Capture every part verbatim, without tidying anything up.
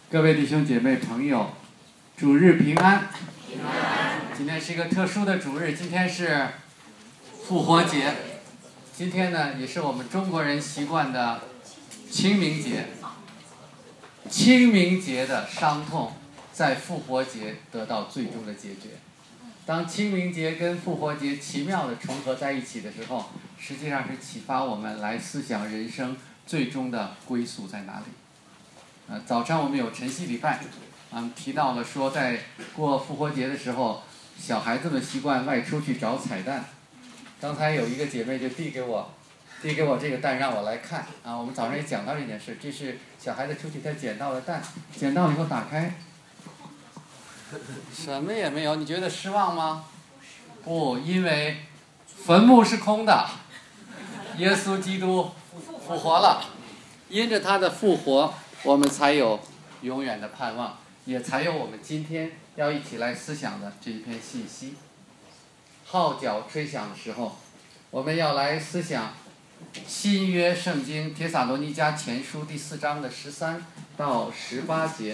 各位弟兄姐妹朋友，主日平安。 平安。 今天是一个特殊的主日，今天是复活节。今天呢，也是我们中国人习惯的清明节。清明节的伤痛，在复活节得到最终的解决。当清明节跟复活节奇妙的重合在一起的时候，实际上是启发我们来思想人生最终的归宿在哪里。呃，早上我们有晨曦礼拜，嗯，提到了说在过复活节的时候，小孩子们习惯外出去找彩蛋。刚才有一个姐妹就递给我，递给我这个蛋让我来看啊。我们早上也讲到这件事，这是小孩子出去他捡到的蛋，捡到了以后打开，什么也没有，你觉得失望吗？不，因为坟墓是空的，耶稣基督复活了，因着他的复活，我们才有永远的盼望，也才有我们今天要一起来思想的这一篇信息。号角吹响的时候，我们要来思想新约圣经帖撒罗尼迦前书第四章的十三到十八节。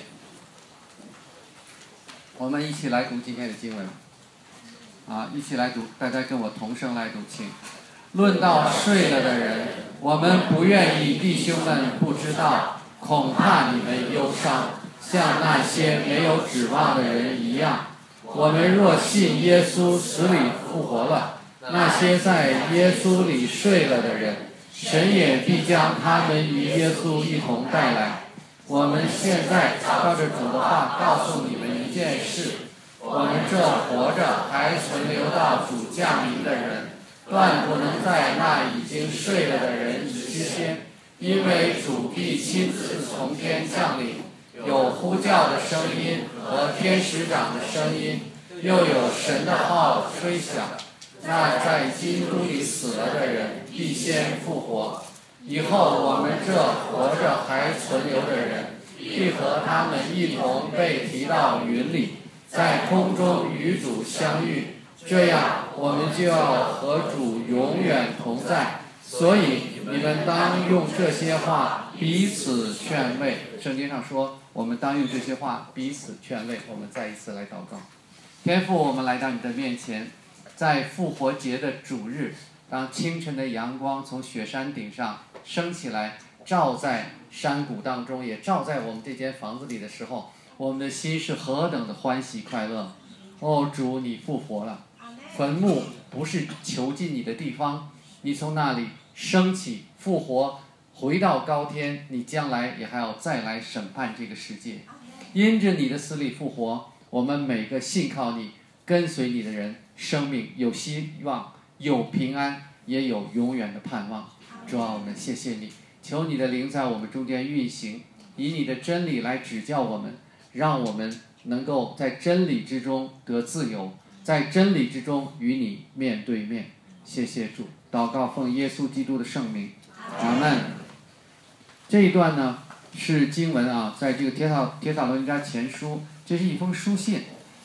我们一起来读今天的经文，啊，一起来读，大家跟我同声来读，请。论到睡了的人，我们不愿意弟兄们不知道，恐怕你们忧伤，像那些没有指望的人一样。我们若信耶稣死里复活了，那些在耶稣里睡了的人，神也必将他们与耶稣一同带来。我们现在照着主的话告诉你们一件事：我们这活着还存留到主降临的人，断不能在那已经睡了的人之先，因为主必亲自从天降临，有呼叫的声音和天使长的声音，又有神的号吹响。那在基督里死了的人必先复活，以后我们这活着还存留的人，必和他们一同被提到云里，在空中与主相遇，这样我们就要和主永远同在。所以你们当用这些话彼此劝慰。圣经上说，我们当用这些话彼此劝慰。我们再一次来祷告。天父，我们来到你的面前，在复活节的主日，当清晨的阳光从雪山顶上升起来，照在山谷当中，也照在我们这间房子里的时候，我们的心是何等的欢喜快乐。哦，主，你复活了，坟墓不是囚禁你的地方，你从那里升起复活，回到高天，你将来也还要再来审判这个世界。因着你的死里复活，我们每个信靠你跟随你的人，生命有希望，有平安，也有永远的盼望。主啊，我们谢谢你，求你的灵在我们中间运行，以你的真理来指教我们，让我们能够在真理之中得自由，在真理之中与你面对面。谢谢主，祷告奉耶稣基督的圣名，阿们。这一段呢是经文啊，在这个帖撒帖撒罗尼迦前书，这是一封书信。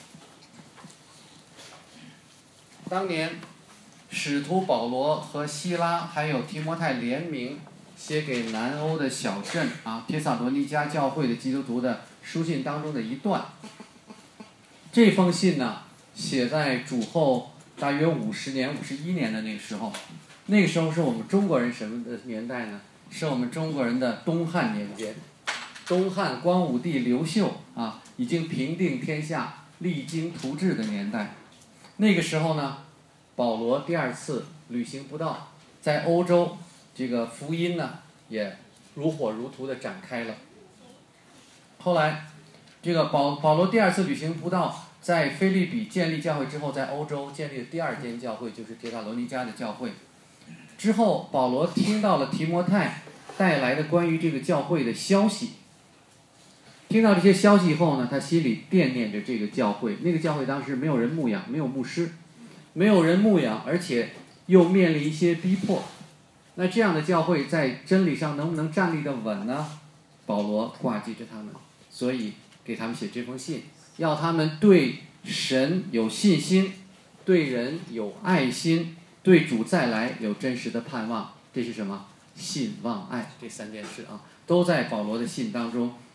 当年使徒保罗和希拉还有提摩太联名写给南欧的小镇啊帖撒罗尼迦教会的基督徒的书信当中的一段。这封信呢写在主后大约五十年五十一年的那个时候，那个时候是我们中国人什么的年代呢？是我们中国人的东汉年间。东汉光武帝刘秀啊，已经平定天下，励精图治的年代。那个时候呢，保罗第二次旅行布道，在欧洲这个福音呢也如火如荼的展开了。后来这个保保罗第二次旅行布道，在腓立比建立教会之后，在欧洲建立的第二间教会就是帖撒罗尼迦的教会。之后保罗听到了提摩太带来的关于这个教会的消息，听到这些消息以后呢，他心里惦念着这个教会。那个教会当时没有人牧养，没有牧师，没有人牧养，而且又面临一些逼迫。那这样的教会在真理上能不能站立得稳呢？保罗挂记着他们，所以给他们写这封信，要他们对神有信心，对人有爱心，对主再来有真实的盼望。这是什么？信望爱，这三件事啊，都在保罗的信当中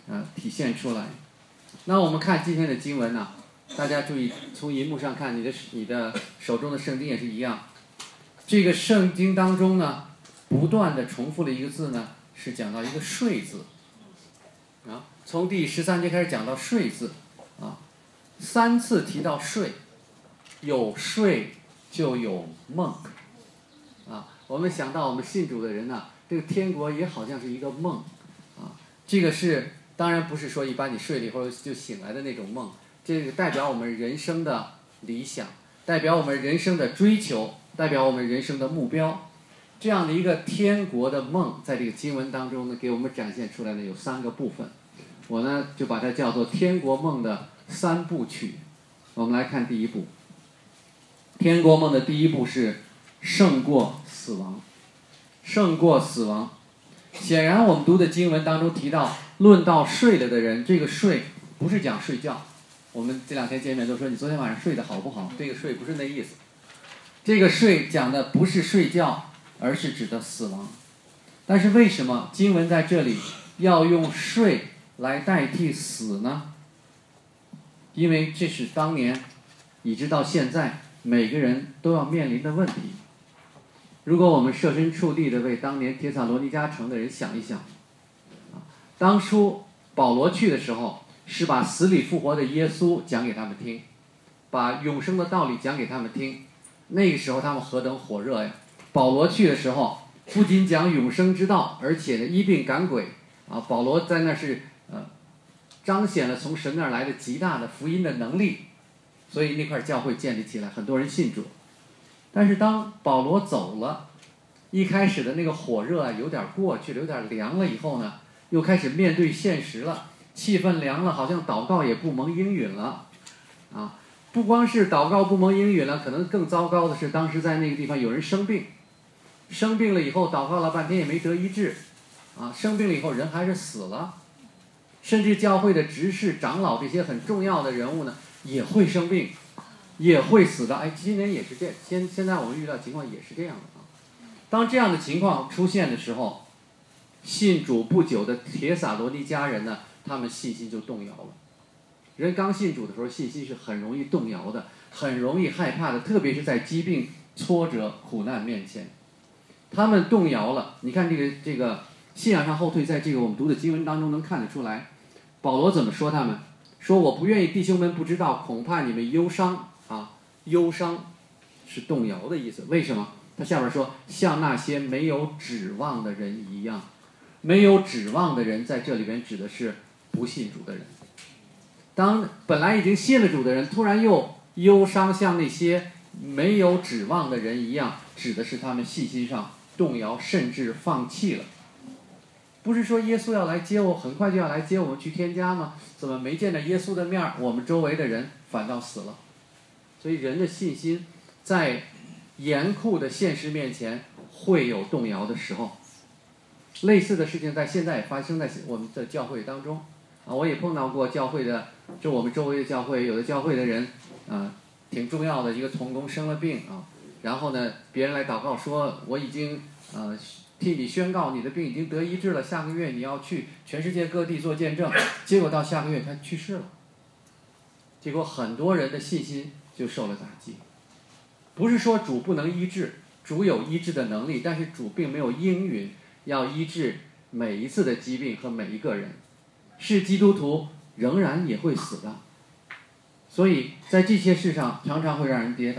呃体现出来。那我们看今天的经文呢、啊，大家注意，从荧幕上看，你的你的手中的圣经也是一样。这个圣经当中呢，不断的重复了一个字呢，是讲到一个睡字啊，从第十三节开始讲到睡字啊，三次提到睡，有睡就有梦啊。我们想到我们信主的人呢、啊，这个天国也好像是一个梦啊，这个是当然不是说一般你睡了以后就醒来的那种梦，这个代表我们人生的理想，代表我们人生的追求，代表我们人生的目标。这样的一个天国的梦，在这个经文当中呢，给我们展现出来的有三个部分，我呢就把它叫做天国梦的三部曲。我们来看第一步，天国梦的第一步是胜过死亡，胜过死亡。显然我们读的经文当中提到，论到睡了的人，这个睡不是讲睡觉。我们这两天见面都说你昨天晚上睡得好不好，这个睡不是那意思。这个睡讲的不是睡觉，而是指的死亡。但是为什么经文在这里要用睡来代替死呢？因为这是当年一直到现在每个人都要面临的问题。如果我们设身处地的为当年帖撒罗尼迦城的人想一想，当初保罗去的时候是把死里复活的耶稣讲给他们听，把永生的道理讲给他们听，那个时候他们何等火热呀！保罗去的时候不仅讲永生之道，而且呢医病赶鬼啊，保罗在那是呃彰显了从神那儿来的极大的福音的能力，所以那块教会建立起来，很多人信主。但是当保罗走了，一开始的那个火热啊有点过去了，有点凉了以后呢，又开始面对现实了，气氛凉了，好像祷告也不蒙应允了啊！不光是祷告不蒙应允了，可能更糟糕的是，当时在那个地方有人生病，生病了以后祷告了半天也没得医治啊！生病了以后人还是死了，甚至教会的执事长老这些很重要的人物呢也会生病，也会死的。哎，今年也是这样，现现在我们遇到情况也是这样的啊。当这样的情况出现的时候，信主不久的帖撒罗尼迦人呢，他们信心就动摇了。人刚信主的时候，信心是很容易动摇的，很容易害怕的，特别是在疾病、挫折、苦难面前，他们动摇了。你看这个这个信仰上后退，在这个我们读的经文当中能看得出来。保罗怎么说他们？说我不愿意弟兄们不知道，恐怕你们忧伤啊，忧伤是动摇的意思。为什么？他下边说，像那些没有指望的人一样。没有指望的人在这里边指的是不信主的人。当本来已经信了主的人突然又忧伤，像那些没有指望的人一样，指的是他们信心上动摇，甚至放弃了。不是说耶稣要来接我，很快就要来接我们去天家吗？怎么没见着耶稣的面，我们周围的人反倒死了？所以人的信心在严酷的现实面前会有动摇的时候。类似的事情在现在也发生在我们的教会当中啊，我也碰到过教会的，就我们周围的教会，有的教会的人啊，挺重要的一个同工生了病啊，然后呢，别人来祷告说，我已经呃替你宣告你的病已经得医治了，下个月你要去全世界各地做见证，结果到下个月他去世了，结果很多人的信心就受了打击。不是说主不能医治，主有医治的能力，但是主并没有应允要医治每一次的疾病和每一个人，是基督徒仍然也会死的，所以在这些事上常常会让人跌倒。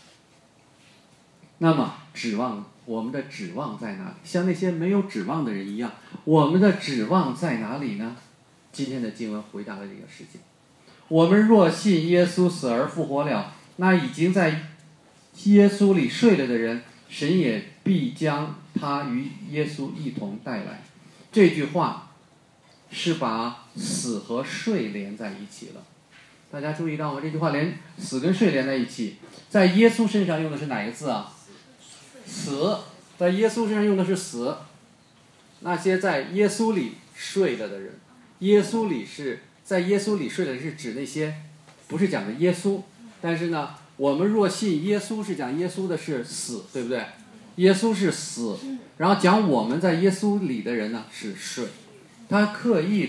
那么指望，我们的指望在哪里？像那些没有指望的人一样，我们的指望在哪里呢？今天的经文回答了这个事情。我们若信耶稣死而复活了，那已经在耶稣里睡了的人，神也必将他与耶稣一同带来。这句话是把死和睡连在一起了。大家注意到吗？这句话连死跟睡连在一起，在耶稣身上用的是哪个字啊？死。在耶稣身上用的是死。那些在耶稣里睡了的人，耶稣里是在耶稣里睡了是指那些不是讲的耶稣，但是呢，我们若信耶稣是讲耶稣的是死，对不对？耶稣是死，然后讲我们在耶稣里的人呢是睡。他刻意的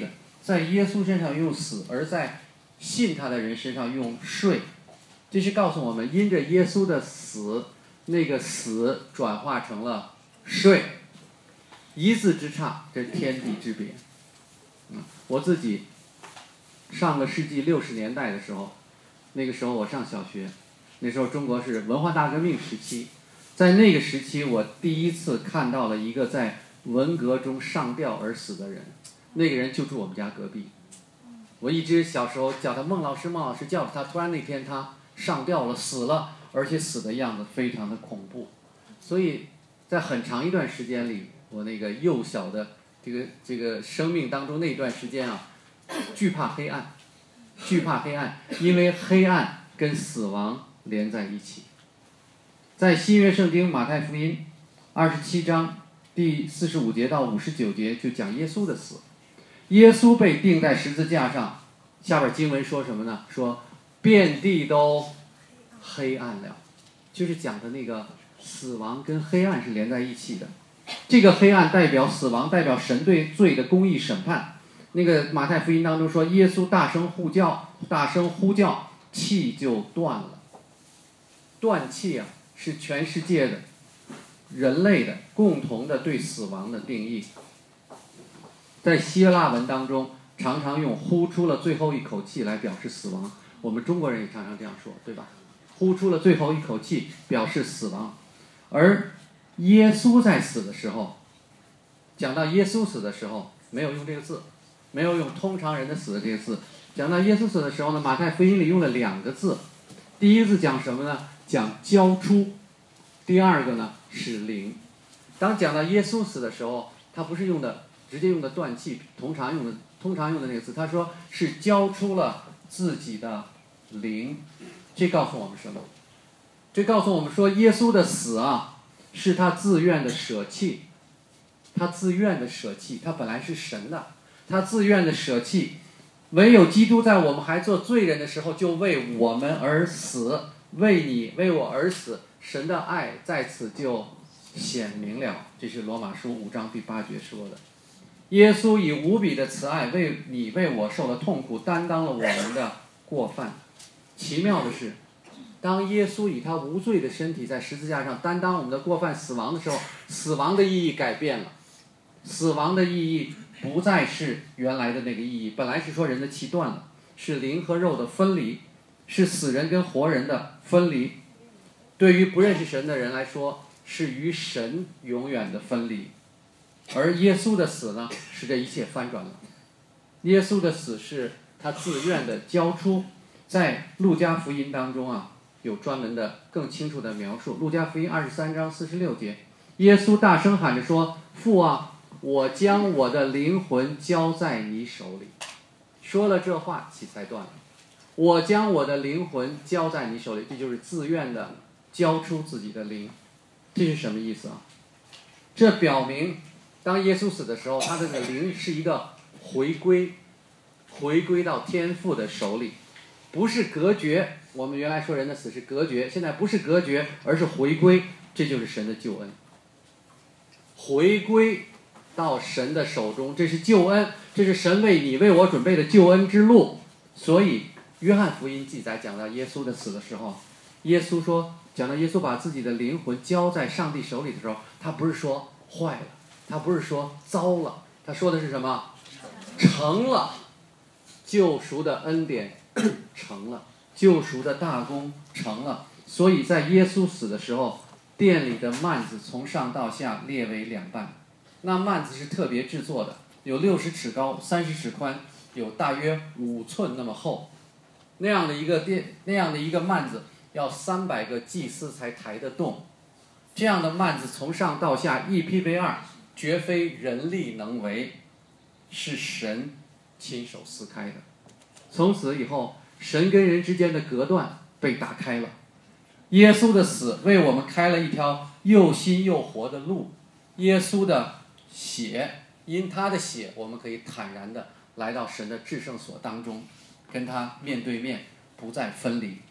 在耶稣身上用死，而在信他的人身上用睡。这是告诉我们，因着耶稣的死，那个死转化成了睡，一字之差，这天地之别。嗯，我自己上个世纪六十年代的时候，那个时候我上小学，那时候中国是文化大革命时期，在那个时期，我第一次看到了一个在文革中上吊而死的人，那个人就住我们家隔壁。我一直小时候叫他孟老师，孟老师叫他，突然那天他上吊了，死了，而且死的样子非常的恐怖。所以在很长一段时间里，我那个幼小的这个这个生命当中那段时间啊，惧怕黑暗，惧怕黑暗，因为黑暗跟死亡连在一起。在新约圣经马太福音二十七章第四十五节到五十九节就讲耶稣的死。耶稣被钉在十字架上，下边经文说什么呢？说遍地都黑暗了，就是讲的那个死亡跟黑暗是连在一起的。这个黑暗代表死亡，代表神对罪的公义审判。那个马太福音当中说，耶稣大声呼叫，大声呼叫，气就断了。断气啊，是全世界的人类的共同的对死亡的定义。在希腊文当中，常常用呼出了最后一口气来表示死亡。我们中国人也常常这样说，对吧？呼出了最后一口气，表示死亡。而耶稣在死的时候，讲到耶稣死的时候，没有用这个字，没有用通常人的死的这个字。讲到耶稣死的时候呢，马太福音里用了两个字。第一个字讲什么呢？讲交出。第二个呢是灵。当讲到耶稣死的时候，他不是用的直接用的断气，通常用的通常用的那个字，他说是交出了自己的灵。这告诉我们什么？这告诉我们说，耶稣的死啊，是他自愿的舍弃，他自愿的舍弃，他本来是神的，他自愿的舍弃。唯有基督在我们还做罪人的时候，就为我们而死，为你为我而死，神的爱在此就显明了。这是罗马书五章第八节说的。耶稣以无比的慈爱为你为我受了痛苦，担当了我们的过犯。奇妙的是，当耶稣以他无罪的身体在十字架上担当我们的过犯死亡的时候，死亡的意义改变了。死亡的意义不再是原来的那个意义，本来是说人的气断了，是灵和肉的分离，是死人跟活人的分离。对于不认识神的人来说，是与神永远的分离。而耶稣的死呢，使这一切翻转了。耶稣的死是他自愿的交出。在路加福音当中啊，有专门的更清楚的描述。路加福音二十三章四十六节，耶稣大声喊着说：父啊，我将我的灵魂交在你手里。说了这话，气才断了。我将我的灵魂交在你手里，这就是自愿的交出自己的灵。这是什么意思啊？这表明当耶稣死的时候，他的灵是一个回归，回归到天父的手里，不是隔绝。我们原来说人的死是隔绝，现在不是隔绝，而是回归。这就是神的救恩，回归到神的手中，这是救恩，这是神为你为我准备的救恩之路。所以约翰福音记载讲到耶稣的死的时候，耶稣说，讲到耶稣把自己的灵魂交在上帝手里的时候，他不是说坏了，他不是说糟了，他说的是什么？成了。救赎的恩典成了，救赎的大功成了。所以在耶稣死的时候，殿里的幔子从上到下裂为两半。那幔子是特别制作的，有六十尺高，三十尺宽，有大约五寸那么厚。那样的一个殿，那样的一个幔子，要三百个祭司才抬得动。这样的幔子从上到下一劈为二，绝非人力能为，是神亲手撕开的。从此以后，神跟人之间的隔断被打开了。耶稣的死为我们开了一条又新又活的路。耶稣的血，因他的血，我们可以坦然的来到神的至圣所当中，跟他面对面，不再分离。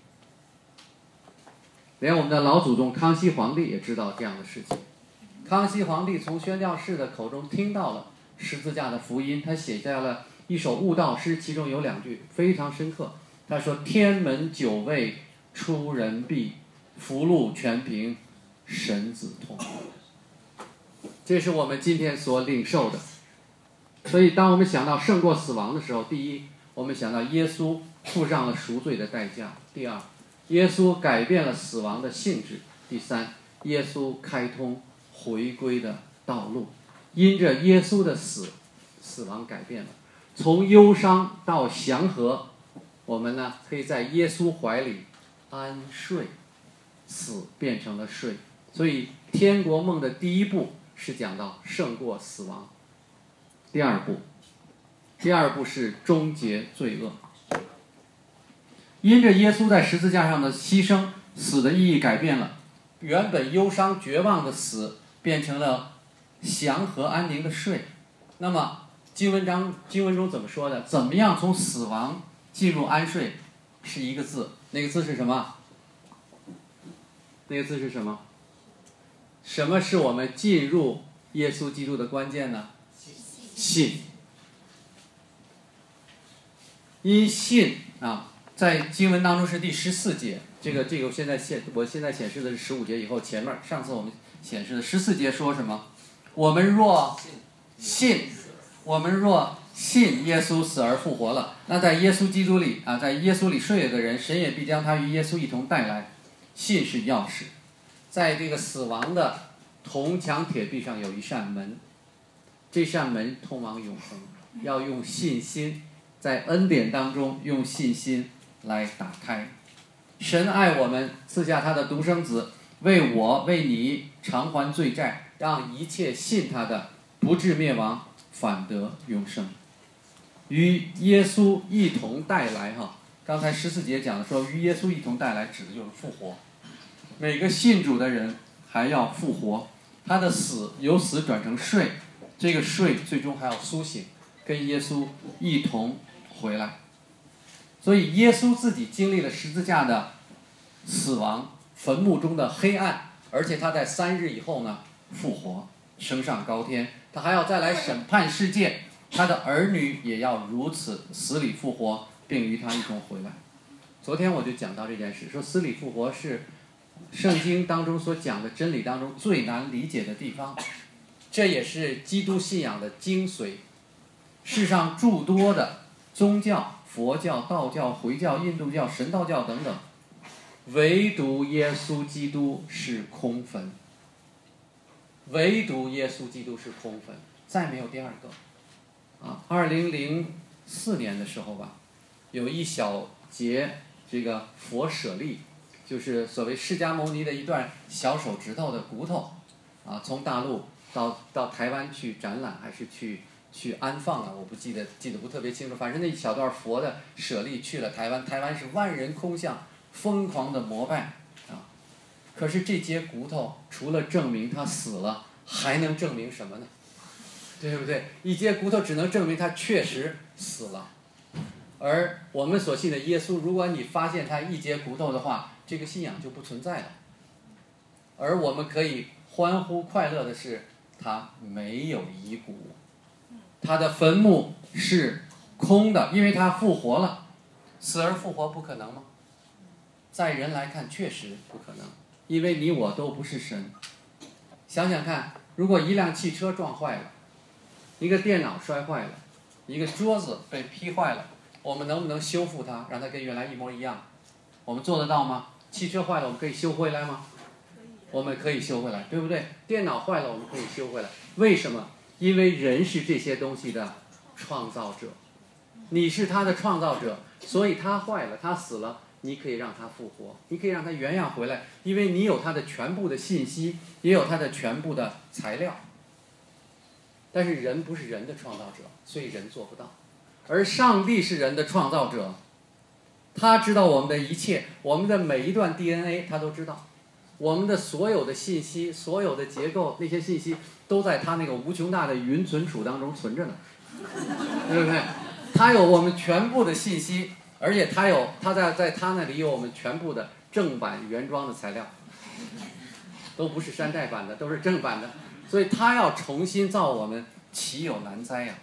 连我们的老祖宗康熙皇帝也知道这样的事情。康熙皇帝从宣教士的口中听到了十字架的福音，他写下了一首悟道诗，其中有两句非常深刻。他说：“天门九位出人避，福禄全凭神子通。”这是我们今天所领受的。所以，当我们想到胜过死亡的时候，第一，我们想到耶稣付上了赎罪的代价；第二，耶稣改变了死亡的性质；第三，耶稣开通回归的道路。因着耶稣的死，死亡改变了，从忧伤到祥和，我们呢可以在耶稣怀里安睡，死变成了睡。所以天国梦的第一步是讲到胜过死亡，第二步，第二步是终结罪恶。因着耶稣在十字架上的牺牲，死的意义改变了，原本忧伤绝望的死变成了祥和安宁的睡。那么经文章经文中怎么说的？怎么样从死亡进入安睡？是一个字，那个字是什么？那个字是什么？什么是我们进入耶稣基督的关键呢？信。因信啊，在经文当中是第十四节。这个这个现在显我现在显示的是十五节以后，前面上次我们显示的十四节说什么？我们若信，我们若信耶稣死而复活了，那在耶稣基督里啊，在耶稣里睡了的人，神也必将他与耶稣一同带来。信是钥匙，在这个死亡的铜墙铁壁上有一扇门，这扇门通往永恒，要用信心，在恩典当中用信心来打开。神爱我们，赐下他的独生子，为我为你偿还罪债，让一切信他的不至灭亡，反得永生。与耶稣一同带来哈，刚才十四节讲的说与耶稣一同带来，指的就是复活。每个信主的人还要复活，他的死由死转成睡，这个睡最终还要苏醒，跟耶稣一同回来。所以耶稣自己经历了十字架的死亡，坟墓中的黑暗，而且他在三日以后呢复活，升上高天，他还要再来审判世界，他的儿女也要如此死里复活，并与他一同回来。昨天我就讲到这件事，说死里复活是圣经当中所讲的真理当中最难理解的地方，这也是基督信仰的精髓。世上诸多的宗教，佛教、道教、回教、印度教、神道教等等，唯独耶稣基督是空坟，唯独耶稣基督是空坟，再没有第二个。啊，二零零四年的时候吧，有一小节这个佛舍利，就是所谓释迦牟尼的一段小手指头的骨头，啊，从大陆到到台湾去展览，还是去去安放啊？我不记得记得不特别清楚，反正那一小段佛的舍利去了台湾，台湾是万人空巷，疯狂的膜拜啊。可是这节骨头除了证明他死了，还能证明什么呢？对不对？一节骨头只能证明他确实死了。而我们所信的耶稣，如果你发现他一节骨头的话，这个信仰就不存在了。而我们可以欢呼快乐的是，他没有遗骨，他的坟墓是空的，因为他复活了。死而复活不可能吗？在人来看确实不可能，因为你我都不是神。想想看，如果一辆汽车撞坏了，一个电脑摔坏了，一个桌子被劈坏了，我们能不能修复它，让它跟原来一模一样？我们做得到吗？汽车坏了我们可以修回来吗？我们可以修回来，对不对？电脑坏了我们可以修回来。为什么？因为人是这些东西的创造者，你是他的创造者，所以他坏了，他死了，你可以让他复活，你可以让他原样回来，因为你有他的全部的信息，也有他的全部的材料。但是人不是人的创造者，所以人做不到。而上帝是人的创造者，他知道我们的一切，我们的每一段 D N A 他都知道，我们的所有的信息，所有的结构，那些信息都在他那个无穷大的云存储当中存着呢，对不对？他有我们全部的信息，而且他有他在在他那里有我们全部的正版原装的材料，都不是山寨版的，都是正版的。所以他要重新造我们，岂有难哉呀、啊？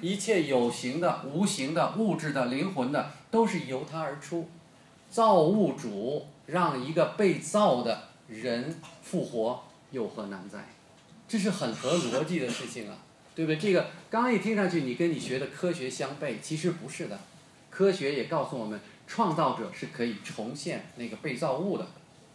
一切有形的、无形的、物质的、灵魂的，都是由他而出。造物主让一个被造的人复活，有何难在？这是很合逻辑的事情啊，对不对？这个刚刚一听上去，你跟你学的科学相悖，其实不是的。科学也告诉我们，创造者是可以重现那个被造物的。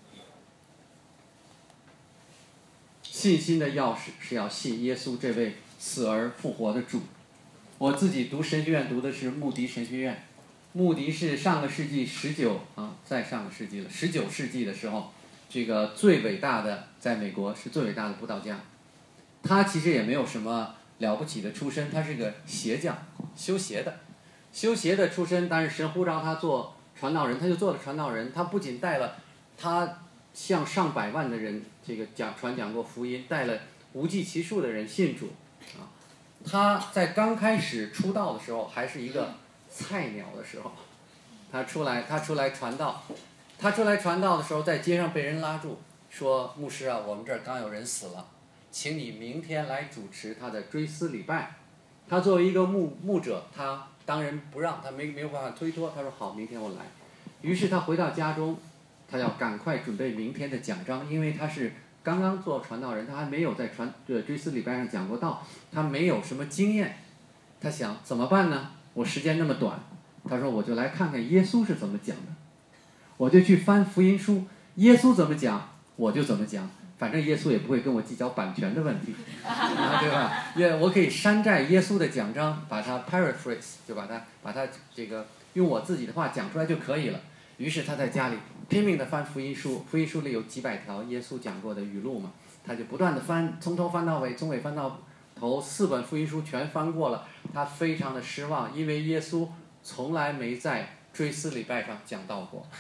信心的钥匙是要信耶稣这位死而复活的主。我自己读神学院读的是穆迪神学院，穆迪是上个世纪十九啊，再上个世纪了，十九世纪的时候，这个最伟大的，在美国是最伟大的布道家。他其实也没有什么了不起的出身，他是个鞋匠，修鞋的，修鞋的出身。但是神呼召他做传道人，他就做了传道人。他不仅带了他向上百万的人这个讲传讲过福音，带了无计其数的人信主啊。他在刚开始出道的时候还是一个菜鸟的时候，他出来他出来传道，他出来传道的时候，在街上被人拉住，说：“牧师啊，我们这儿刚有人死了，请你明天来主持他的追思礼拜。”他作为一个牧牧者，他当仁不让，他没没有办法推脱。他说：“好，明天我来。”于是他回到家中，他要赶快准备明天的讲章，因为他是刚刚做传道人，他还没有在传呃追思礼拜上讲过道，他没有什么经验。他想怎么办呢？我时间那么短，他说我就来看看耶稣是怎么讲的，我就去翻福音书，耶稣怎么讲我就怎么讲，反正耶稣也不会跟我计较版权的问题，啊、对吧？也我可以山寨耶稣的讲章，把它 paraphrase， 就把它把它这个用我自己的话讲出来就可以了。于是他在家里拼命地翻福音书，福音书里有几百条耶稣讲过的语录嘛，他就不断地翻，从头翻到尾，从尾翻到头，四本福音书全翻过了。他非常的失望，因为耶稣从来没在追思礼拜上讲道过，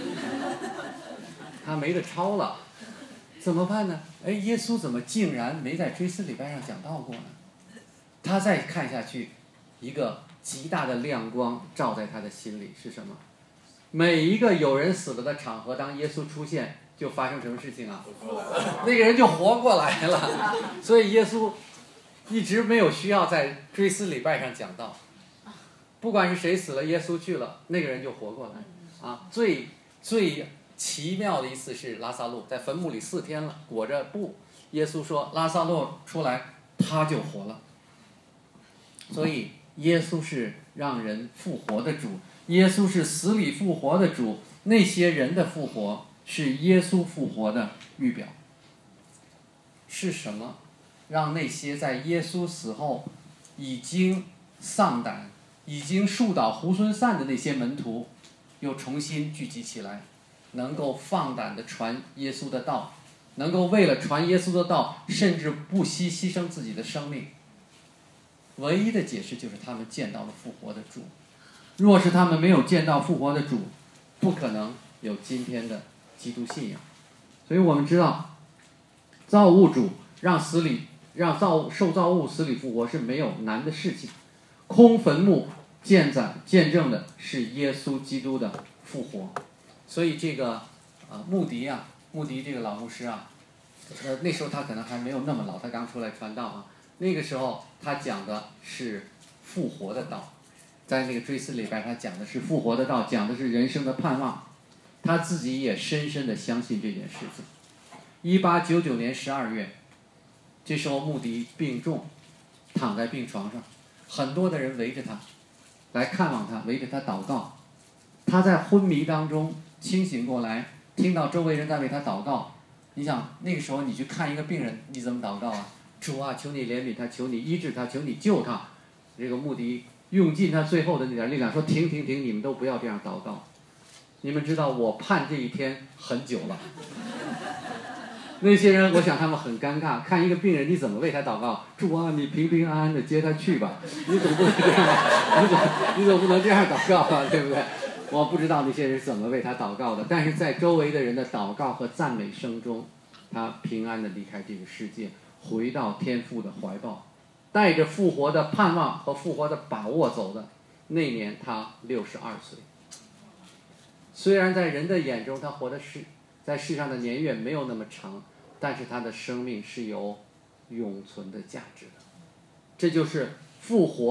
他没得抄了，怎么办呢？哎，耶稣怎么竟然没在追思礼拜上讲道过呢？他再看下去，一个极大的亮光照在他的心里，是什么？每一个有人死了的场合，当耶稣出现，就发生什么事情啊？那个人就活过来了。所以耶稣一直没有需要在追思礼拜上讲道，不管是谁死了，耶稣去了，那个人就活过来。啊，最最奇妙的一次是拉萨路在坟墓里四天了，裹着布，耶稣说拉萨路出来，他就活了。所以耶稣是让人复活的主，耶稣是死里复活的主，那些人的复活是耶稣复活的预表。是什么让那些在耶稣死后已经丧胆、已经树倒猢狲散的那些门徒又重新聚集起来，能够放胆地传耶稣的道，能够为了传耶稣的道甚至不惜牺牲自己的生命？唯一的解释就是他们见到了复活的主。若是他们没有见到复活的主，不可能有今天的基督信仰。所以我们知道，造物主让死里让造受造物死里复活是没有难的事情。空坟墓见证见证的是耶稣基督的复活。所以这个呃穆迪啊，穆迪这个老牧师啊，呃那时候他可能还没有那么老，他刚出来传道啊。那个时候他讲的是复活的道，在那个追思礼拜他讲的是复活的道，讲的是人生的盼望。他自己也深深的相信这件事情。一八九九年十二月，这时候穆迪病重，躺在病床上，很多的人围着他来看望他，围着他祷告。他在昏迷当中清醒过来，听到周围人在为他祷告。你想那个时候你去看一个病人，你怎么祷告啊？主啊，求你怜悯他，求你医治他，求你救他。这个穆迪用尽他最后的那点力量说：停停停，你们都不要这样祷告。你们知道我盼这一天很久了。那些人我想他们很尴尬，看一个病人你怎么为他祷告？主啊，你平平安安的接他去吧，你总不能这样，你总你总不能这样祷告啊，对不对？我不知道那些人怎么为他祷告的，但是在周围的人的祷告和赞美声中，他平安的离开这个世界，回到天父的怀抱，带着复活的盼望和复活的把握走的。那年他六十二岁。虽然在人的眼中他活的是在世上的年月没有那么长，但是他的生命是有永存的价值的。这就是复活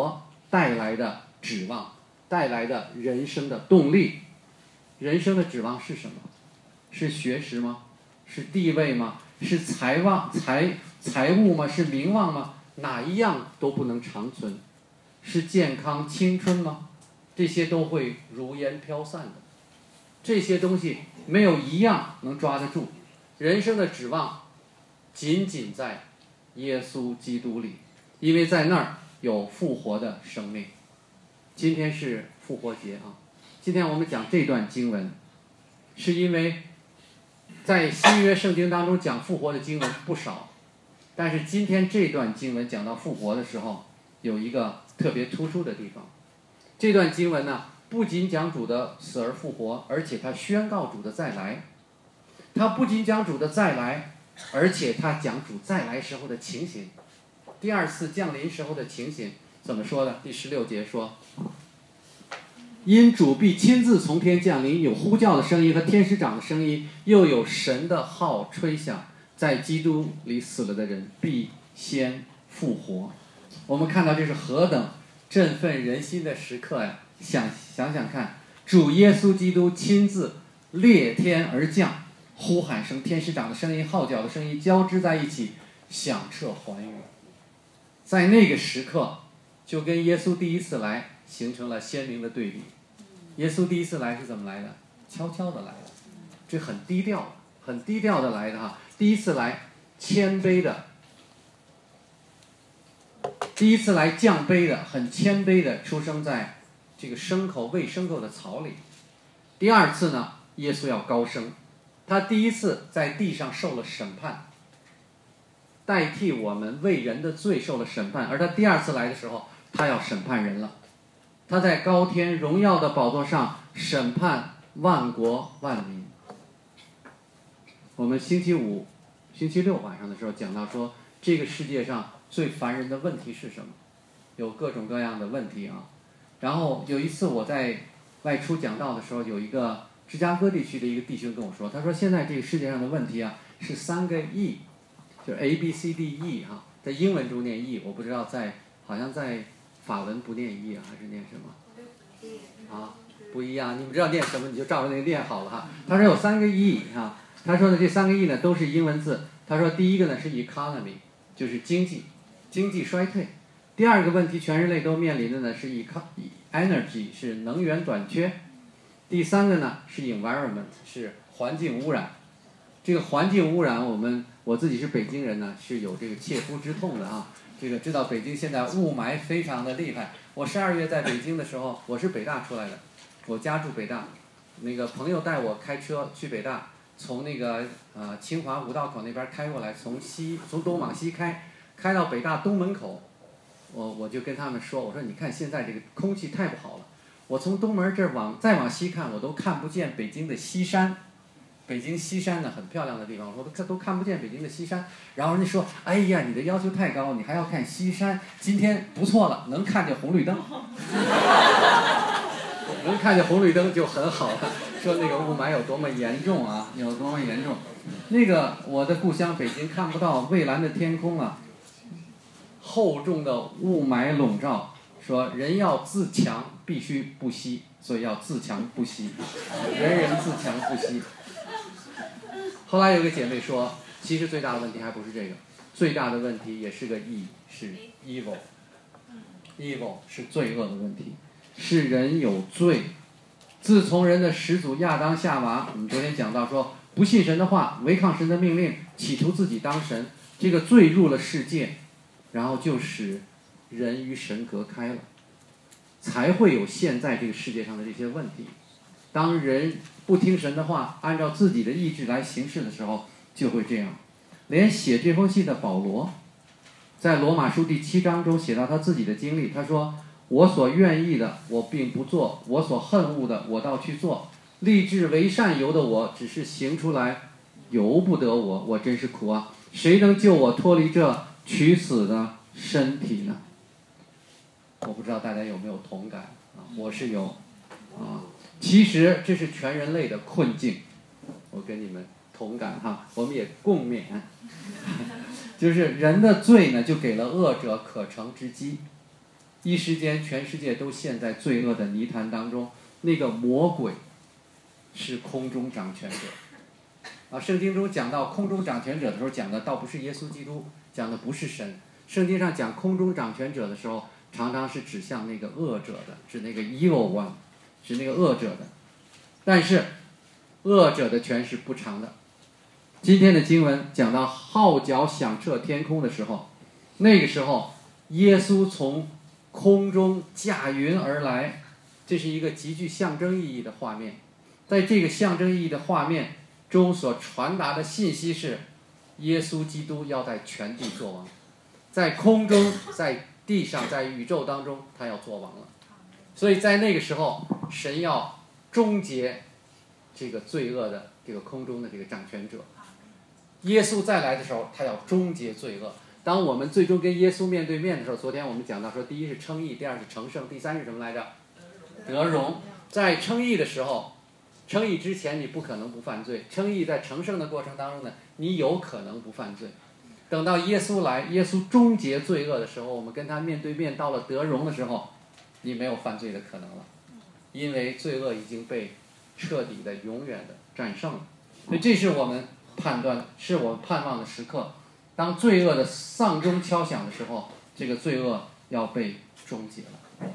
带来的指望，带来的人生的动力。人生的指望是什么？是学识吗？是地位吗？是财望财财物吗？是名望吗？哪一样都不能长存。是健康青春吗？这些都会如烟飘散的。这些东西没有一样能抓得住。人生的指望仅仅在耶稣基督里，因为在那儿有复活的生命。今天是复活节啊！今天我们讲这段经文，是因为在新约圣经当中讲复活的经文不少，但是今天这段经文讲到复活的时候，有一个特别突出的地方。这段经文呢，不仅讲主的死而复活，而且他宣告主的再来。他不仅讲主的再来，而且他讲主再来时候的情形，第二次降临时候的情形怎么说的？第十六节说，因主必亲自从天降临，有呼叫的声音和天使长的声音，又有神的号吹响，在基督里死了的人必先复活。我们看到这是何等振奋人心的时刻呀！想想想看，主耶稣基督亲自裂天而降，呼喊声、天使长的声音、号角的声音交织在一起，响彻寰宇。在那个时刻，就跟耶稣第一次来形成了鲜明的对比。耶稣第一次来是怎么来的？悄悄的来的，这很低调，很低调的来的哈。第一次来谦卑的，第一次来降卑的，很谦卑的出生在这个牲口喂牲口的草里。第二次呢，耶稣要高升，他第一次在地上受了审判，代替我们为人的罪受了审判，而他第二次来的时候，他要审判人了。他在高天荣耀的宝座上审判万国万民。我们星期五、星期六晚上的时候讲到说，这个世界上最烦人的问题是什么？有各种各样的问题啊。然后有一次我在外出讲道的时候，有一个芝加哥地区的一个弟兄跟我说，他说现在这个世界上的问题啊是三个 E， 就是 A B C D E 啊，在英文中念 E， 我不知道在好像在法文不念 E 啊，还是念什么？啊，不一样。你们知道念什么，你就照着那个念好了哈。他说有三个 E 啊，他说的这三个 E 呢都是英文字。他说第一个呢是 economy， 就是经济，经济衰退。第二个问题全人类都面临的呢是 energy， 是能源短缺。第三个呢是 environment， 是环境污染。这个环境污染，我们我自己是北京人呢，是有这个切肤之痛的啊。这个知道北京现在雾霾非常的厉害。我十二月在北京的时候，我是北大出来的，我家住北大，那个朋友带我开车去北大，从那个呃清华五道口那边开过来，从西从东往西开，开到北大东门口，我我就跟他们说，我说你看现在这个空气太不好了，我从东门这儿往再往西看，我都看不见北京的西山。北京西山呢很漂亮的地方，我说都看都看不见北京的西山。然后人家说，哎呀，你的要求太高，你还要看西山。今天不错了，能看见红绿灯，能看见红绿灯就很好了。说那个雾霾有多么严重啊，有多么严重。那个我的故乡北京看不到蔚蓝的天空啊，厚重的雾霾笼罩。说人要自强，必须不息，所以要自强不息，人人自强不息。后来有个姐妹说，其实最大的问题还不是这个，最大的问题也是个 E， 是 evil。evil 是罪恶的问题，是人有罪。自从人的始祖亚当夏娃，我们昨天讲到说，不信神的话，违抗神的命令，企图自己当神，这个罪入了世界，然后就使人与神隔开了，才会有现在这个世界上的这些问题。当人不听神的话，按照自己的意志来行事的时候，就会这样。连写这封信的保罗，在罗马书第七章中写到他自己的经历，他说，我所愿意的我并不做，我所恨恶的我倒去做，立志为善由的我只是行出来，由不得我，我真是苦啊！谁能救我脱离这取死的身体呢？我不知道大家有没有同感啊？我是有啊。其实这是全人类的困境，我跟你们同感哈，我们也共勉。就是人的罪呢，就给了恶者可乘之机， 一时间全世界都陷在罪恶的泥潭当中。那个魔鬼是空中掌权者啊！圣经中讲到空中掌权者的时候，讲的倒不是耶稣基督，讲的不是神。圣经上讲空中掌权者的时候，常常是指向那个恶者的，指那个 evil one， 指那个恶者的。但是恶者的权势不长的。今天的经文讲到号角响彻天空的时候，那个时候耶稣从空中驾云而来，这是一个极具象征意义的画面。在这个象征意义的画面中所传达的信息是，耶稣基督要在全地作王，在空中，在地上，在宇宙当中，他要作王了。所以在那个时候，神要终结这个罪恶的这个空中的这个掌权者。耶稣再来的时候，他要终结罪恶。当我们最终跟耶稣面对面的时候，昨天我们讲到说，第一是称义，第二是成圣，第三是什么来着？得荣。在称义的时候，称义之前你不可能不犯罪，称义在成圣的过程当中呢，你有可能不犯罪。等到耶稣来，耶稣终结罪恶的时候，我们跟他面对面，到了得荣的时候，你没有犯罪的可能了，因为罪恶已经被彻底的、永远的战胜了。所以这是我们判断，是我们盼望的时刻。当罪恶的丧钟敲响的时候，这个罪恶要被终结了。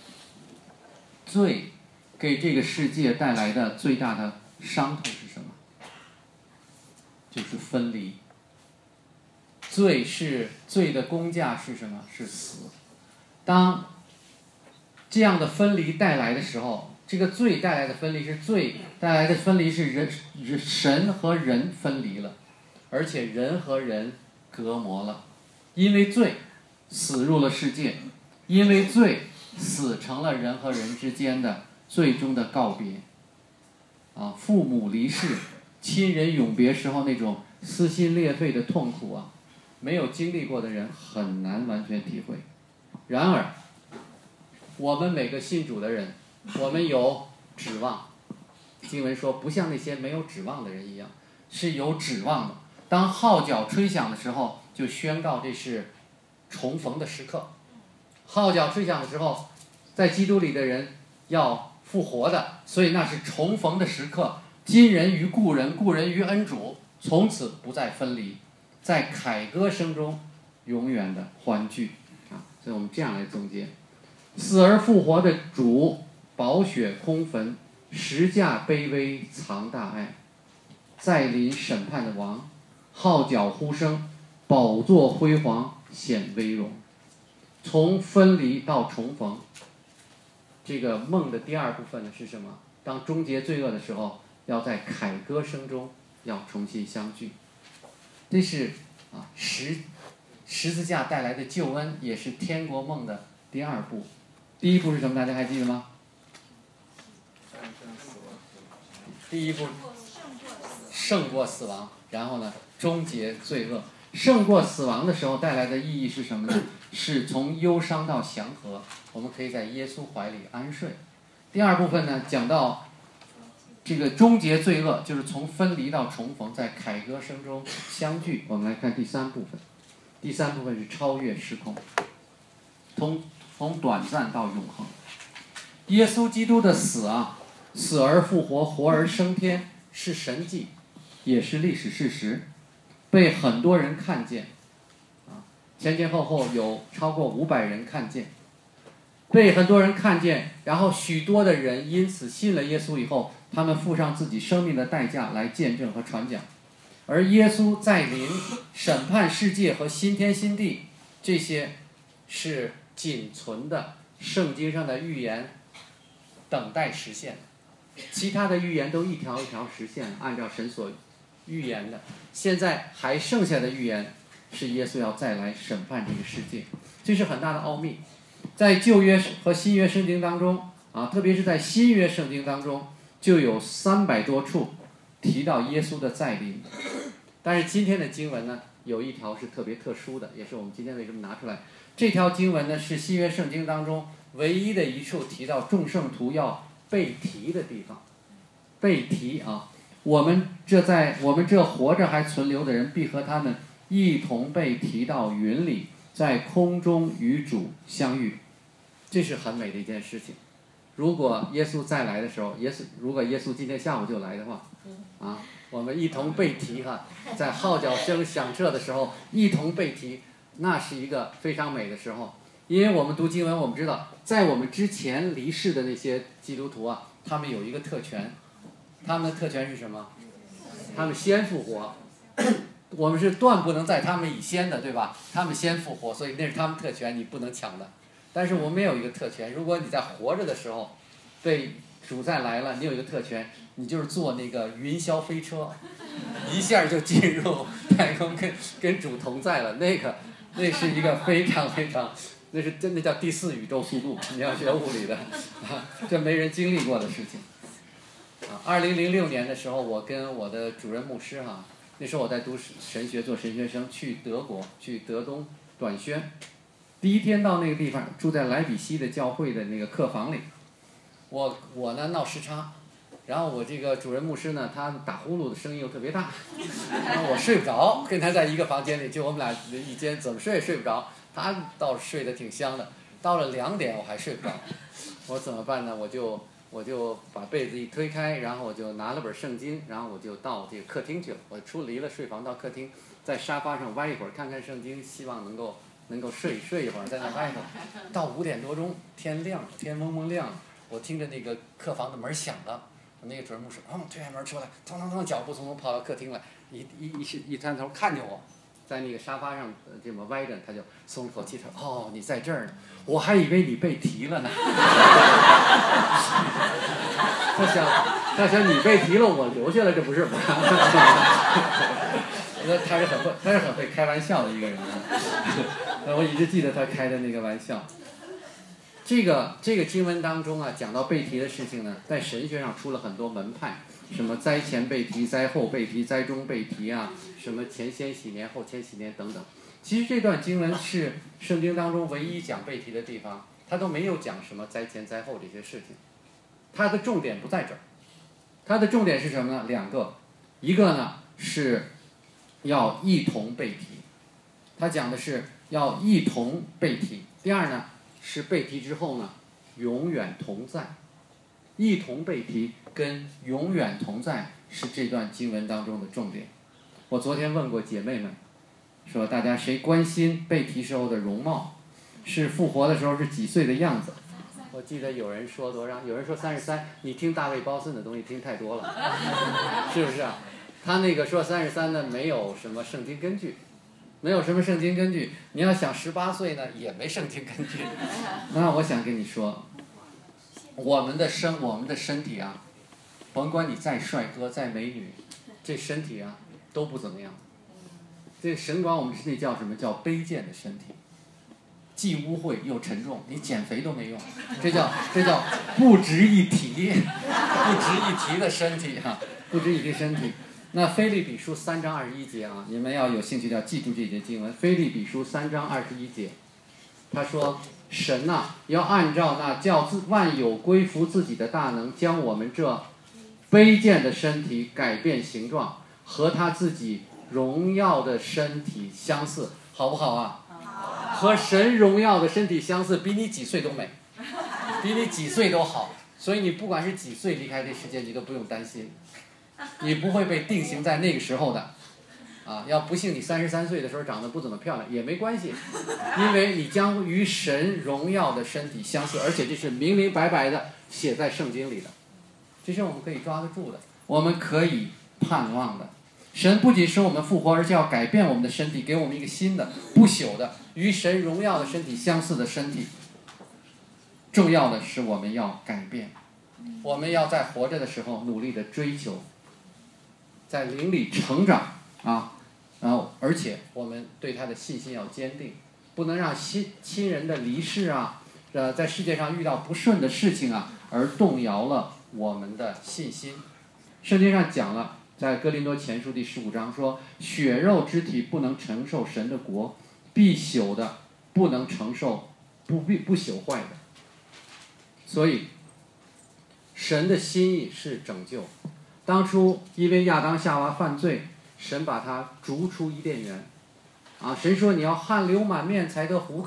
罪给这个世界带来的最大的伤痛是什么？就是分离。罪是罪的工价是什么？是死。当这样的分离带来的时候，这个罪带来的分离是罪带来的分离是人神和人分离了，而且人和人隔膜了。因为罪，死入了世界；因为罪，死成了人和人之间的最终的告别。啊，父母离世、亲人永别时候那种撕心裂肺的痛苦啊，没有经历过的人很难完全体会。然而，我们每个信主的人，我们有指望。经文说，不像那些没有指望的人一样，是有指望的。当号角吹响的时候，就宣告这是重逢的时刻。号角吹响的时候，在基督里的人要复活的，所以那是重逢的时刻。今人与故人，故人与恩主，从此不再分离，在凯歌声中永远的欢聚啊！所以我们这样来总结：死而复活的主，宝血空坟，十架卑微藏大爱，再临审判的王，号角呼声，宝座辉煌显威荣。从分离到重逢，这个梦的第二部分呢是什么？当终结罪恶的时候，要在凯歌声中要重新相聚。这是啊十十字架带来的救恩，也是天国梦的第二步。第一步是什么？大家还记得吗？第一步胜过死亡，然后呢终结罪恶。胜过死亡的时候带来的意义是什么呢？是从忧伤到祥和，我们可以在耶稣怀里安睡。第二部分呢，讲到这个终结罪恶，就是从分离到重逢，在凯歌声中相聚。我们来看第三部分。第三部分是超越时空，从从短暂到永恒。耶稣基督的死啊，死而复活，活而升天，是神迹，也是历史事实，被很多人看见。前前后后有超过五百人看见，被很多人看见，然后许多的人因此信了耶稣以后，他们付上自己生命的代价来见证和传讲。而耶稣再临审判世界和新天新地，这些是仅存的圣经上的预言，等待实现。其他的预言都一条一条实现，按照神所预言的。现在还剩下的预言是耶稣要再来审判这个世界，这是很大的奥秘。在旧约和新约圣经当中啊，特别是在新约圣经当中，就有三百多处提到耶稣的再临。但是今天的经文呢，有一条是特别特殊的，也是我们今天为什么拿出来。这条经文呢，是新约圣经当中唯一的一处提到众圣徒要被提的地方。被提啊，我们这在我们这活着还存留的人，必和他们一同被提到云里，在空中与主相遇。 这是很美的一件事情。如果耶稣再来的时候，耶稣如果耶稣今天下午就来的话，啊，我们一同被提哈，在号角声响彻的时候一同被提，那是一个非常美的时候。因为我们读经文，我们知道，在我们之前离世的那些基督徒啊，他们有一个特权，他们的特权是什么？他们先复活。我们是断不能在他们以先的，对吧？他们先复活，所以那是他们特权，你不能抢的。但是我们有一个特权，如果你在活着的时候被主再来了，你有一个特权，你就是坐那个云霄飞车，一下就进入太空跟跟主同在了。那个那是一个非常非常，那是真的叫第四宇宙速度，你要学物理的啊，这没人经历过的事情。啊，二零零六年的时候，我跟我的主任牧师哈、啊，那时候我在读神学做神学生，去德国去德东短宣。第一天到那个地方，住在莱比锡的教会的那个客房里，我我呢闹时差，然后我这个主任牧师呢，他打呼噜的声音又特别大，然后我睡不着，跟他在一个房间里，就我们俩一间，怎么睡也睡不着，他倒是睡得挺香的，到了两点我还睡不着，我怎么办呢？我就我就把被子一推开，然后我就拿了本圣经，然后我就到这个客厅去了，我出离了睡房到客厅，在沙发上歪一会儿，看看圣经，希望能够。能够睡睡一会儿，在那外头，到五点多钟，天亮，天蒙蒙亮，我听着那个客房的门响了，我那个主任牧师，嗯，推开门出来，腾腾腾脚步匆匆跑到客厅来，一一一一探头看见我，在那个沙发上这么歪着，他就松了口气，他说：“哦，你在这儿呢，我还以为你被提了呢。”他想，他想你被提了，我留下了，这不是吗？他是很会，他是很会开玩笑的一个人啊。我一直记得他开的那个玩笑。这个这个经文当中啊，讲到被提的事情呢，在神学上出了很多门派，什么灾前被提、灾后被提、灾中被提啊，什么前千禧年、后千禧年等等。其实这段经文是圣经当中唯一讲被提的地方，他都没有讲什么灾前灾后这些事情，它的重点不在这儿。它的重点是什么呢？两个，一个呢是要一同被提，他讲的是要一同被提。第二呢是被提之后呢永远同在，一同被提跟永远同在是这段经文当中的重点。我昨天问过姐妹们，说大家谁关心被提时候的容貌，是复活的时候是几岁的样子？我记得有人说多少，有人说三十三，你听大卫鲍森的东西听太多了，是不是啊？他那个说三十三呢，没有什么圣经根据，没有什么圣经根据。你要想十八岁呢，也没圣经根据。那我想跟你说，我们的身，我们的身体啊，甭管你再帅哥再美女，这身体啊都不怎么样。这神管我们身体叫什么？叫卑贱的身体，既污秽又沉重，你减肥都没用。这叫这叫不值一提，不值一提的身体哈、啊，不值一提身体。那腓立比书三章二十一节啊，你们要有兴趣要记住这节经文。腓立比书三章二十一节，他说：“神呐、啊，要按照那叫自万有归服自己的大能，将我们这卑贱的身体改变形状，和他自己荣耀的身体相似，好不好啊？和神荣耀的身体相似，比你几岁都美，比你几岁都好。所以你不管是几岁离开这世界，你都不用担心。”你不会被定型在那个时候的，啊，要不幸你三十三岁的时候长得不怎么漂亮也没关系，因为你将与神荣耀的身体相似，而且这是明明白白的写在圣经里的，这是我们可以抓得住的，我们可以盼望的。神不仅使我们复活，而且要改变我们的身体，给我们一个新的不朽的与神荣耀的身体相似的身体。重要的是我们要改变，我们要在活着的时候努力的追求，在灵里成长啊，然后而且我们对他的信心要坚定，不能让亲亲人的离世啊，呃，在世界上遇到不顺的事情啊，而动摇了我们的信心。圣经上讲了，在哥林多前书第十五章说，血肉之体不能承受神的国，必朽的不能承受不必不朽坏的。所以，神的心意是拯救。当初因为亚当夏娃犯罪，神把他逐出伊甸园，啊，神说你要汗流满面才得糊口，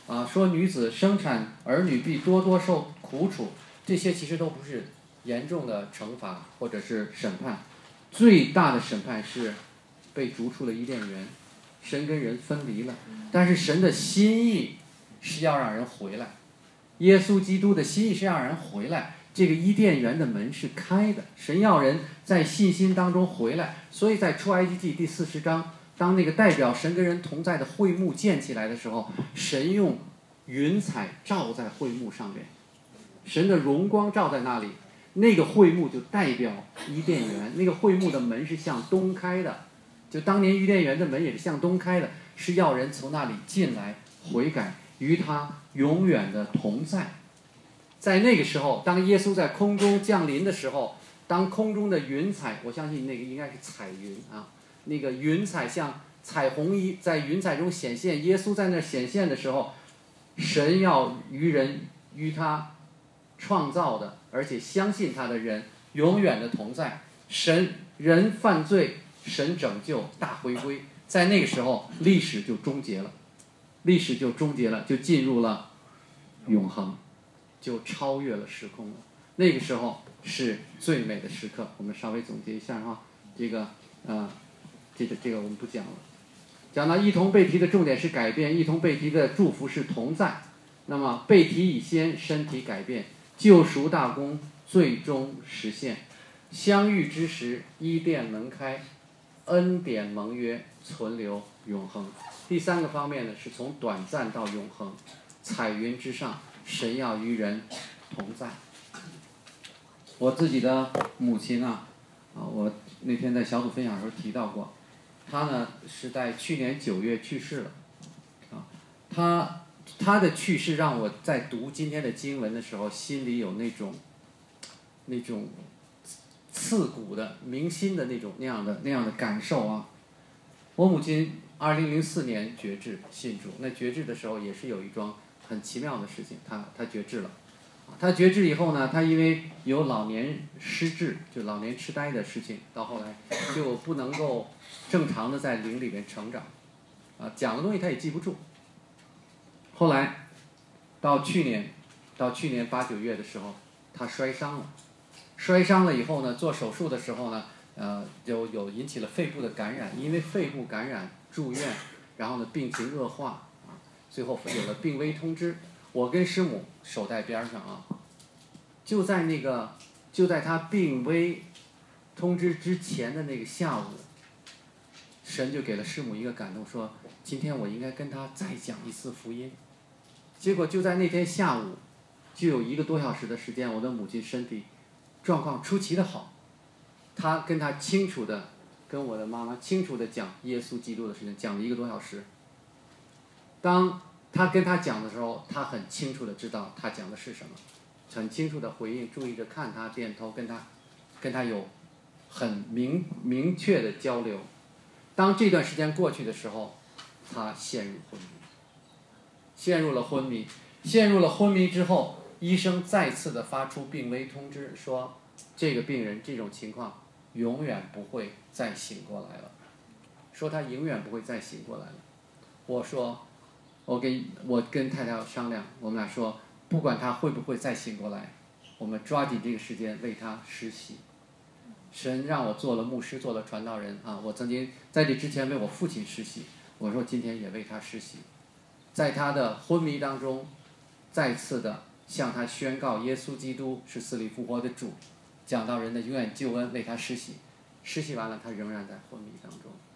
啊，说女子生产儿女必多多受苦楚，这些其实都不是严重的惩罚或者是审判，最大的审判是被逐出了伊甸园，神跟人分离了。但是神的心意是要让人回来，耶稣基督的心意是让人回来，这个伊甸园的门是开的，神要人在信心当中回来。所以在出埃及记第四十章，当那个代表神跟人同在的会幕建起来的时候，神用云彩照在会幕上面，神的荣光照在那里，那个会幕就代表伊甸园，那个会幕的门是向东开的，就当年伊甸园的门也是向东开的，是要人从那里进来悔改，与他永远的同在。在那个时候，当耶稣在空中降临的时候，当空中的云彩，我相信那个应该是彩云啊，那个云彩像彩虹一在云彩中显现，耶稣在那显现的时候，神要与人与他创造的而且相信他的人永远的同在。神人犯罪，神拯救，大回归，在那个时候历史就终结了，历史就终结了，就进入了永恒，就超越了时空了。那个时候是最美的时刻。我们稍微总结一下哈，这个呃，这个这个我们不讲了。讲到一同被提的重点是改变，一同被提的祝福是同在。那么被提以先，身体改变，救赎大功最终实现。相遇之时，伊甸门开，恩典盟约存留永恒。第三个方面呢，是从短暂到永恒。彩云之上，神要与人同在。我自己的母亲啊，啊，我那天在小组分享的时候提到过，她呢是在去年九月去世了，啊，她她的去世让我在读今天的经文的时候，心里有那种那种刺骨的铭心的那种那样的那样的感受啊。我母亲二零零四年决志信主，那决志的时候也是有一桩很奇妙的事情，她她决志了。他决志以后呢，他因为有老年失智，就老年痴呆的事情，到后来就不能够正常的在灵里面成长，啊，讲的东西他也记不住。后来到去年，到去年八九月的时候，他摔伤了，摔伤了以后呢，做手术的时候呢，呃，有有引起了肺部的感染，因为肺部感染住院，然后呢病情恶化，啊，最后有了病危通知。我跟师母守在边上啊，就在那个就在他病危通知之前的那个下午，神就给了师母一个感动，说今天我应该跟他再讲一次福音。结果就在那天下午，就有一个多小时的时间，我的母亲身体状况出奇的好，他跟他清楚的跟我的妈妈清楚的讲耶稣基督的事情，讲了一个多小时。当他跟他讲的时候，他很清楚的知道他讲的是什么，很清楚的回应，注意着看他，点头，跟他跟他有很明明确的交流。当这段时间过去的时候，他陷入昏迷，陷入了昏迷，陷入了昏迷之后，医生再次的发出病危通知，说这个病人这种情况永远不会再醒过来了，说他永远不会再醒过来了。我说我跟我跟太太商量，我们俩说，不管他会不会再醒过来，我们抓紧这个时间为他施洗。神让我做了牧师，做了传道人啊！我曾经在这之前为我父亲施洗，我说今天也为他施洗，在他的昏迷当中，再次的向他宣告耶稣基督是死里复活的主，讲到人的永远救恩，为他施洗。施洗完了，他仍然在昏迷当中。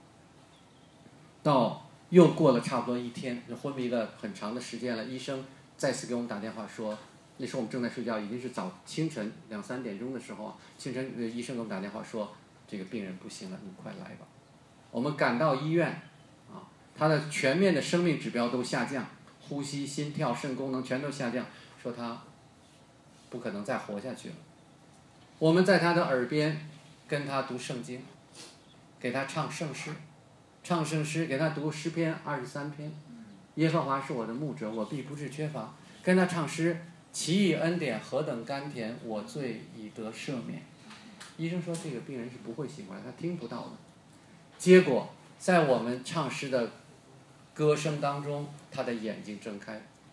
到又过了差不多一天，昏迷了很长的时间了，医生再次给我们打电话说，那时候我们正在睡觉，已经是早清晨两三点钟的时候，清晨医生给我们打电话说，这个病人不行了，你快来吧。我们赶到医院，啊，他的全面的生命指标都下降，呼吸、心跳、肾功能全都下降，说他不可能再活下去了。我们在他的耳边跟他读圣经，给他唱圣诗。唱圣诗，给他读诗篇二十三篇，耶和华是我的牧者，我必不致缺乏。跟他唱诗，奇异恩典何等甘甜，我罪已得赦免。医生说这个病人是不会醒过来，他听不到的。结果在我们唱诗的歌声当中，他的眼睛睁开，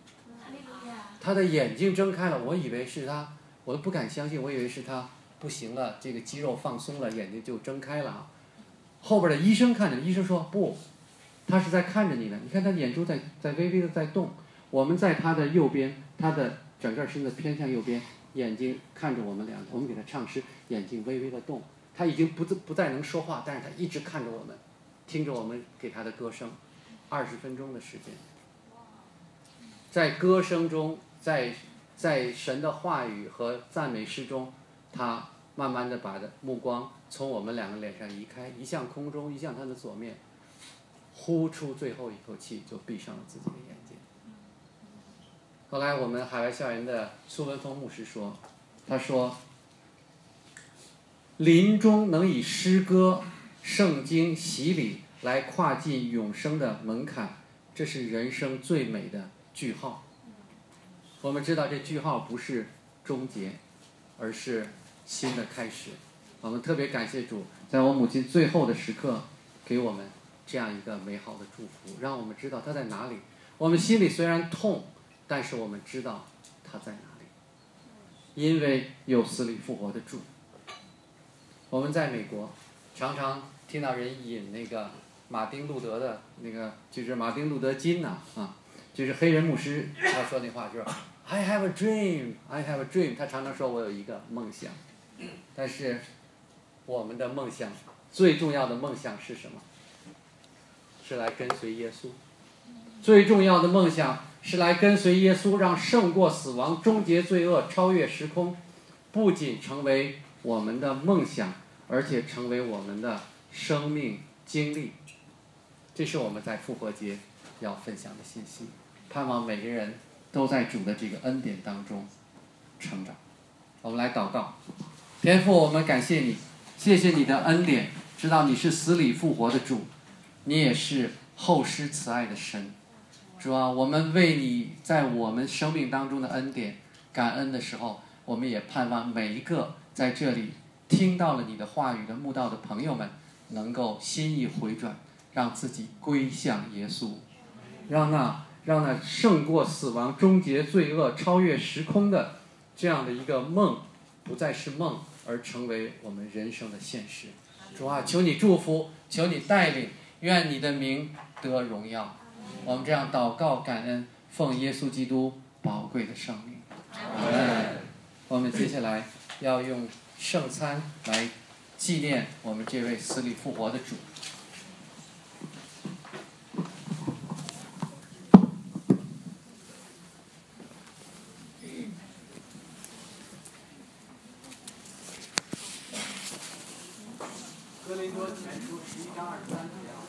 他的眼睛睁开了，我以为是他，我都不敢相信，我以为是他不行了，这个肌肉放松了，眼睛就睁开了。后边的医生看着，医生说不，他是在看着你呢，你看他眼珠在在微微的在动。我们在他的右边，他的整个身子偏向右边，眼睛看着我们俩，我们给他唱诗，眼睛微微的动。他已经不不再能说话，但是他一直看着我们，听着我们给他的歌声，二十分钟的时间，在歌声中，在在神的话语和赞美诗中，他慢慢的把的目光从我们两个脸上移开，移向空中，移向他的左面，呼出最后一口气，就闭上了自己的眼睛。后来我们海外校园的苏文峰牧师说，他说，临终能以诗歌、圣经洗礼来跨进永生的门槛，这是人生最美的句号。我们知道这句号不是终结，而是新的开始。我们特别感谢主，在我母亲最后的时刻给我们这样一个美好的祝福，让我们知道她在哪里。我们心里虽然痛，但是我们知道她在哪里，因为有死里复活的主。我们在美国常常听到人引那个马丁路德的那个，就是马丁路德金呐 啊, 啊，就是黑人牧师他说那话，就是 I have a dream, I have a dream。他常常说我有一个梦想，但是我们的梦想最重要的梦想是什么？是来跟随耶稣。最重要的梦想是来跟随耶稣，让胜过死亡、终结罪恶、超越时空，不仅成为我们的梦想，而且成为我们的生命经历。这是我们在复活节要分享的信息，盼望每个人都在主的这个恩典当中成长。我们来祷告。天父，我们感谢你，谢谢你的恩典，知道你是死里复活的主，你也是厚施慈爱的神。主啊，我们为你在我们生命当中的恩典感恩的时候，我们也盼望每一个在这里听到了你的话语的慕道的朋友们能够心意回转，让自己归向耶稣，让那让那胜过死亡、终结罪恶、超越时空的这样的一个梦不再是梦，而成为我们人生的现实。主啊，求你祝福，求你带领，愿你的名得荣耀。我们这样祷告感恩，奉耶稣基督宝贵的圣名。阿们。我们接下来要用圣餐来纪念我们这位死里复活的主。哥林多前书十一章二十三节。